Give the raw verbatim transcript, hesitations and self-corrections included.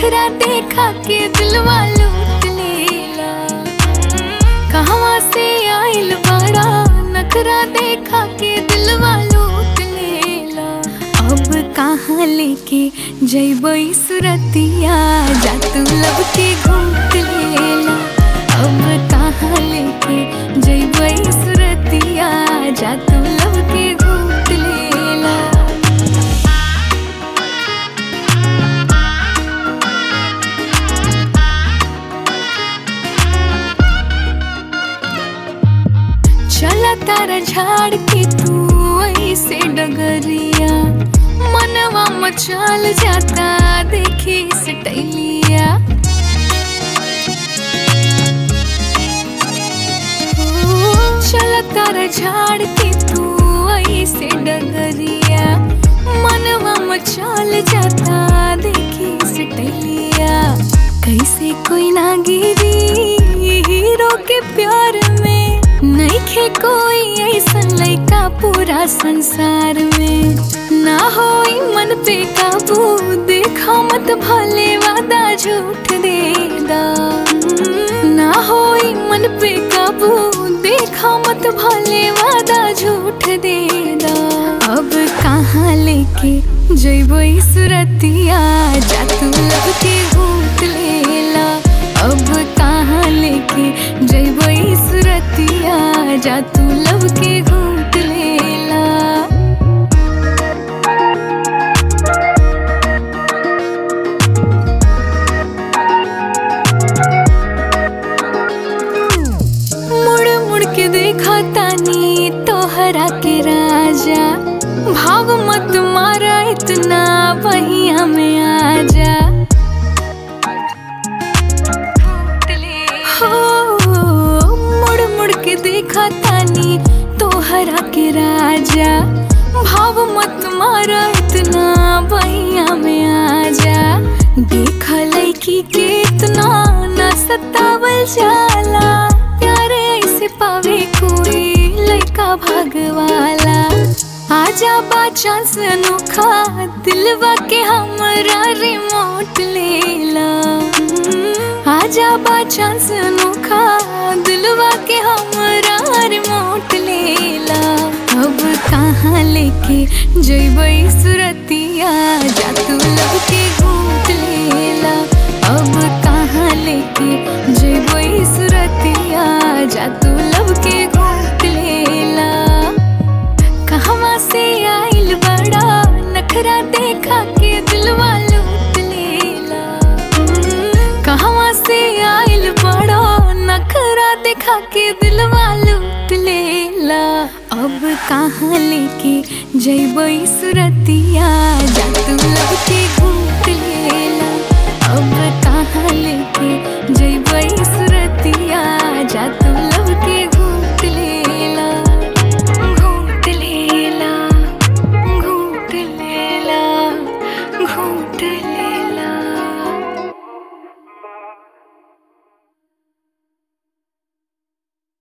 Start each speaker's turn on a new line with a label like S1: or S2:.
S1: नखरा देखा के दिलवा लूट लेला। कहवा से आइल बड़ा नखरा देखा के दिलवा लूट लेला। अब कहाँ लेके जइबई सुरतिया जा तू लब के घूट लेला। अब कहाँ लेके जइबई सुरतिया जा तू लब के घूट लेला। चला तारा झाड़ के तू ऐसे डगरिया, मनवा मचाल जाता देखी सटैलिया। चला तारा झाड़ के तू ऐसे डगरिया, मनवा मचाल जाता देखी सटैलिया। कैसे कोई ना गिरी हीरो के प्यार में, नइखे कोई ऐसन लइका पूरा संसार में। ना होई मन पे काबू देखा मत भले वादा झूठ देदा। ना होई मन पे काबू देखा मत भले वादा झूठ देदा। अब कहाँ लेके जइबई सुरतिया जा तू लब के घूट लेला। अब कहाँ लेके जइबई सुरतिया जा तू लब के घूट लेला। मुड़ मुड़ के देखा तानी तोहरा के राजा, भाव मत मारा इतना बहिया में आजा। हो मुड़ मुड़ के देखा तानी तोहरा के राजा, भाव मत मारा इतना बहिया में आजा। देखा लइकी के इतना न सतावल जाला, प्यारे ऐसे पावे कोई लइका भागवाला। आजा बा चांस अनोखा दिलवा के हमरा रिमोट लेला। आजा बा चांस अनोखा दिलवा के हमरा रिमोट लेला। अब कहाँ लेके जइबई सुरतिया जा तू लब के घूट लेला। अब कहाँ लेके जइबई सुरतिया जा तू लब के घूट लेला। कहवा से आइल बड़ा नखरा देखा के दिलवा लूट लेला। कहवा से आइल बड़ा नखरा देखा के दिलवा लूट लेला। अब कहाँ लेके जइबई सुरतिया जा तू लब के घूट